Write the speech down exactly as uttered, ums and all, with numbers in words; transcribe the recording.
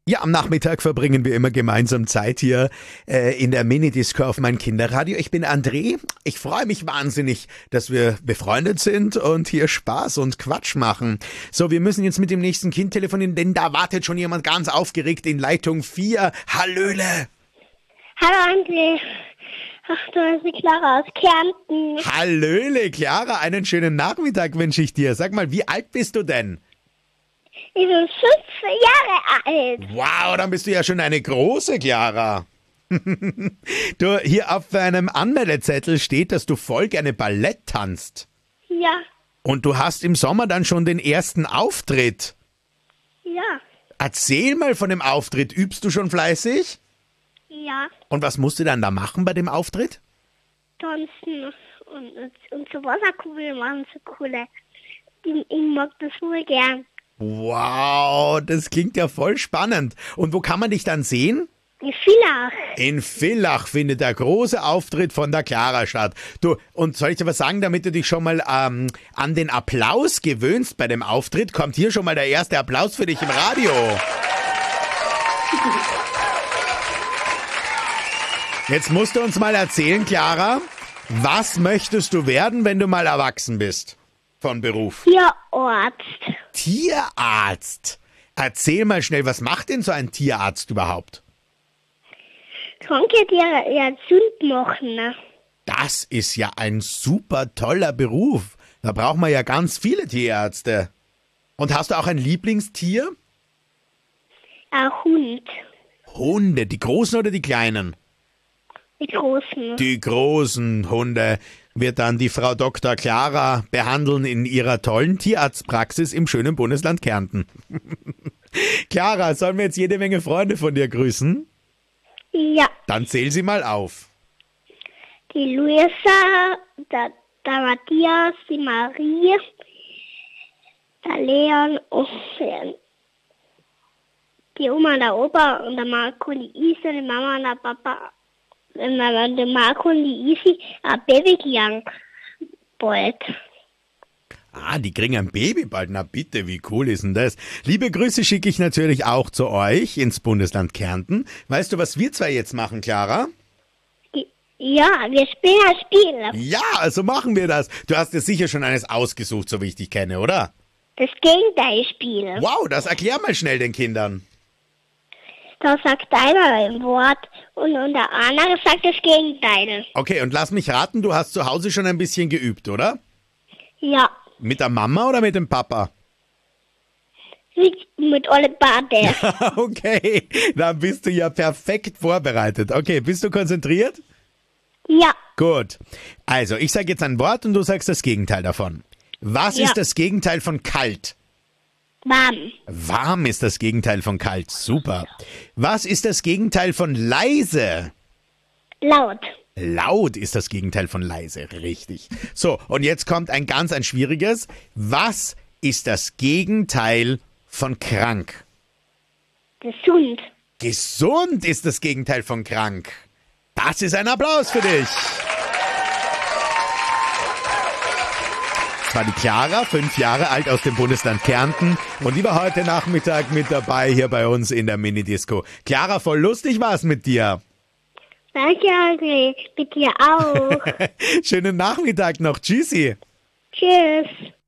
Ja, am Nachmittag verbringen wir immer gemeinsam Zeit hier äh, in der Minidisco auf mein Kinderradio. Ich bin André. Ich freue mich wahnsinnig, dass wir befreundet sind und hier Spaß und Quatsch machen. So, wir müssen jetzt mit dem nächsten Kind telefonieren, denn da wartet schon jemand ganz aufgeregt in Leitung vier. Hallöle! Hallo André. Ach, du bist die Clara aus Kärnten. Hallöle, Clara. Einen schönen Nachmittag wünsche ich dir. Sag mal, wie alt bist du denn? Ich bin fünfzehn Jahre alt. Wow, dann bist du ja schon eine große Clara. Du, hier auf einem Anmeldezettel steht, dass du voll gerne Ballett tanzt. Ja, Und du hast im Sommer dann schon den ersten Auftritt. ja, Erzähl mal von dem Auftritt. Übst du schon fleißig? ja. Und was musst du dann da machen bei dem Auftritt? Tanzen und, und, und so Wasserkugeln machen so coole. Ich, ich mag das wohl gern. Wow, das klingt ja voll spannend. Und wo kann man dich dann sehen? In Villach. In Villach findet der große Auftritt von der Clara statt. Du, und soll ich dir was sagen, damit du dich schon mal ähm, an den Applaus gewöhnst bei dem Auftritt, kommt hier schon mal der erste Applaus für dich im Radio. Jetzt musst du uns mal erzählen, Clara, was möchtest du werden, wenn du mal erwachsen bist? Von Beruf. Tierarzt. Tierarzt. Erzähl mal schnell, was macht denn so ein Tierarzt überhaupt? Kranke Tiere ja gesund machen. Ne? Das ist ja ein super toller Beruf. Da braucht man ja ganz viele Tierärzte. Und hast du auch ein Lieblingstier? Ein Hund. Hunde, die großen oder die kleinen? Die Großen. Die großen Hunde wird dann die Frau Doktor Clara behandeln in ihrer tollen Tierarztpraxis im schönen Bundesland Kärnten. Clara, sollen wir jetzt jede Menge Freunde von dir grüßen? Ja, Dann zähl sie mal auf. die Luisa, der, der Matthias, die Marie, der Leon und äh, die Oma und der Opa und der Marco und die Isa, die Mama und der Papa. Und dann der Marco und die Isi ein Baby gekriegt. Bald. Ah, die kriegen ein Baby bald. Na bitte, wie cool ist denn das? Liebe Grüße schicke ich natürlich auch zu euch ins Bundesland Kärnten. Weißt du, was wir zwei jetzt machen, Clara? Ja, wir spielen ein Spiel. Ja, also machen wir das. Du hast dir sicher schon eines ausgesucht, so wie ich dich kenne, oder? Das Gegenteilspiel. Wow, das erklär mal schnell den Kindern. Da sagt einer ein Wort und, und der andere sagt das Gegenteil. Okay, und lass mich raten, du hast zu Hause schon ein bisschen geübt, oder? Ja, Mit der Mama oder mit dem Papa? mit, mit alle Bade. Okay, dann bist du ja perfekt vorbereitet. Okay, bist du konzentriert? Ja, Gut. Also, ich sage jetzt ein Wort und du sagst das Gegenteil davon. Was Ja. ist das Gegenteil von kalt? warm. Warm ist das Gegenteil von kalt. Super. Was ist das Gegenteil von leise? Laut. Laut ist das Gegenteil von leise. Richtig. So, und jetzt kommt ein ganz ein schwieriges. Was ist das Gegenteil von krank? Gesund. Gesund ist das Gegenteil von krank. Das ist ein Applaus für dich. Das war die Clara, fünf Jahre alt aus dem Bundesland Kärnten und die war heute Nachmittag mit dabei hier bei uns in der Minidisco. Clara, voll lustig war's mit dir. Danke, André. Mit dir auch. Schönen Nachmittag noch. Tschüssi. Tschüss.